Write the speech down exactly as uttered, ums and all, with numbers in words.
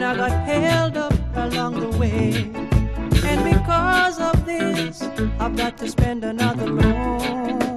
I got held up along the way. And because of this, I've got to spend another loan.